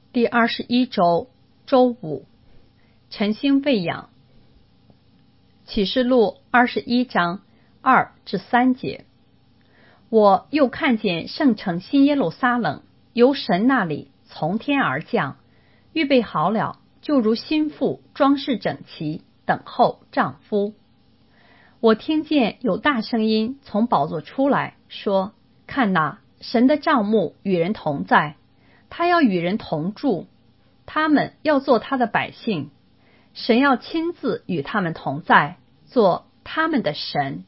第21周周五，晨星喂养。启示录21章2至3节。我又看见圣城新耶路撒冷由神那里从天而降，预备好了，就如新妇装饰整齐，等候丈夫。我听见有大声音从宝座出来，说：看哪，神的帐幕与人同在，他要与人同住，他们要做他的百姓，神要亲自与他们同在，做他们的神。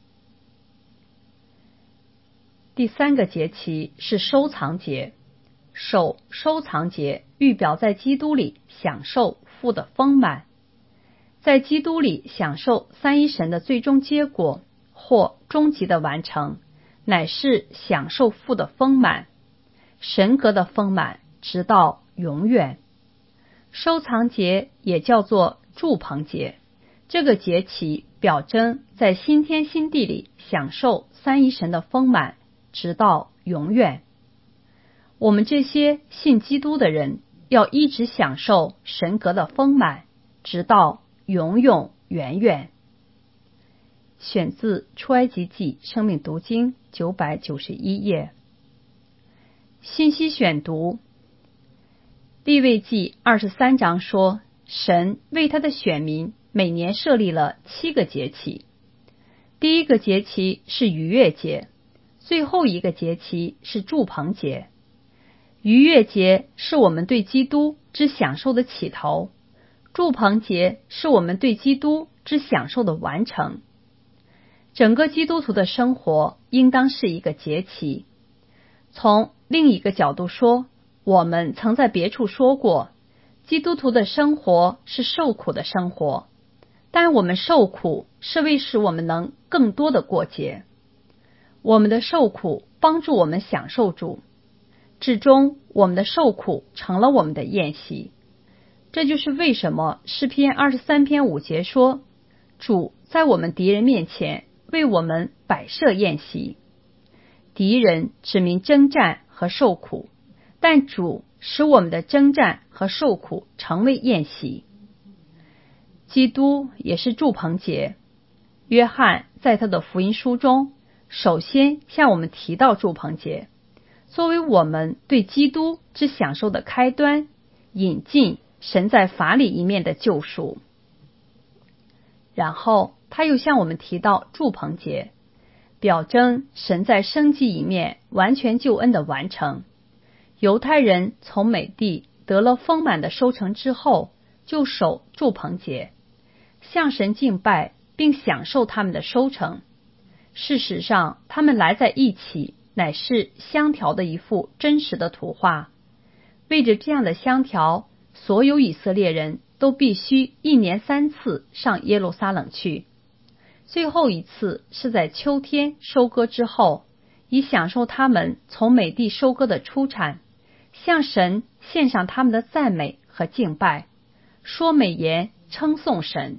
第3个节期是收藏节，守收藏节预表在基督里享受父的丰满，在基督里享受三一神的最终结果或终极的完成，乃是享受父的丰满，神格的丰满，直到永远。收藏节也叫做住棚节，这个节期表征在新天新地里享受三一神的丰满，直到永远。我们这些信基督的人要一直享受神格的丰满，直到永永远远。选自出埃及记生命读经991页。信息选读。利未记23章说，神为他的选民每年设立了7个节期。第一个节期是逾越节，最后一个节期是住棚节。逾越节是我们对基督之享受的起头，住棚节是我们对基督之享受的完成。整个基督徒的生活应当是一个节期。从另一个角度说，我们曾在别处说过，基督徒的生活是受苦的生活，但我们受苦是为使我们能更多的过节。我们的受苦帮助我们享受主，至终我们的受苦成了我们的宴席。这就是为什么诗篇23篇5节说，主在我们敌人面前为我们摆设宴席。敌人指明征战和受苦，但主使我们的征战和受苦成为宴席。基督也是住棚节。约翰在他的福音书中首先向我们提到住棚节，作为我们对基督之享受的开端，引进神在法理一面的救赎。然后他又向我们提到住棚节，表征神在生机一面完全救恩的完成。犹太人从美地得了丰满的收成之后，就守住棚节，向神敬拜并享受他们的收成。事实上，他们来在一起，乃是香调的一幅真实的图画。为着这样的香调，所有以色列人都必须1年3次上耶路撒冷去。最后一次是在秋天收割之后，以享受他们从美地收割的出产，向神献上他们的赞美和敬拜，说美言，称颂神。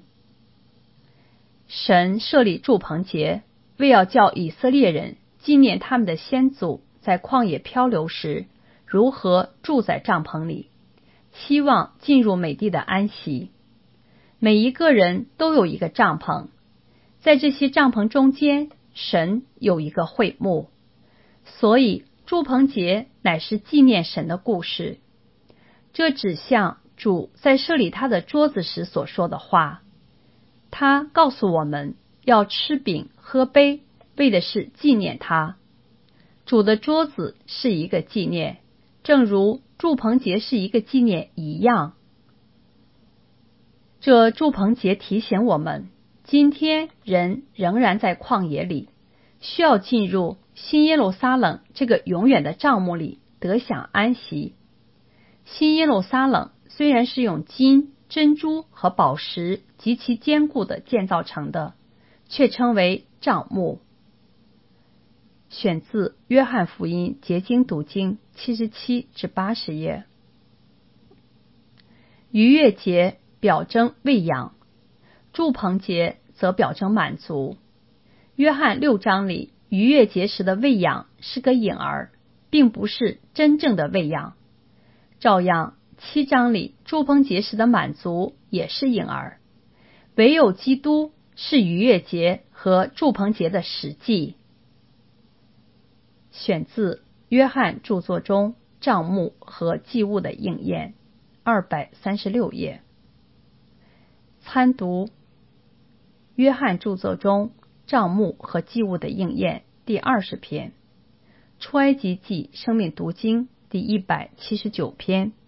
神设立住棚节，为要叫以色列人纪念他们的先祖在旷野漂流时如何住在帐篷里，期望进入美地的安息。每一个人都有一个帐篷，在这些帐篷中间，神有一个会幕，所以住棚节乃是纪念神的故事。这指向主在设立他的桌子时所说的话。他告诉我们要吃饼喝杯，为的是纪念他。主的桌子是一个纪念，正如住棚节是一个纪念一样。这住棚节提醒我们，今天人仍然在旷野里，需要进入新耶路撒冷这个永远的帐幕里得享安息。新耶路撒冷虽然是用金、珍珠和宝石极其坚固的建造成的，却称为帐幕。选自约翰福音结经读经77至80页。逾越节表征喂养，住棚节则表征满足。约翰6章里逾越节时的喂养是个影儿，并不是真正的喂养。照样， 7章里住棚节时的满足也是婴儿，唯有基督是逾越节和住棚节的实际。选自约翰著作中账目和祭物的应验，236页。参读约翰著作中账目和祭物的应验第20篇，出埃及记生命读经第179篇。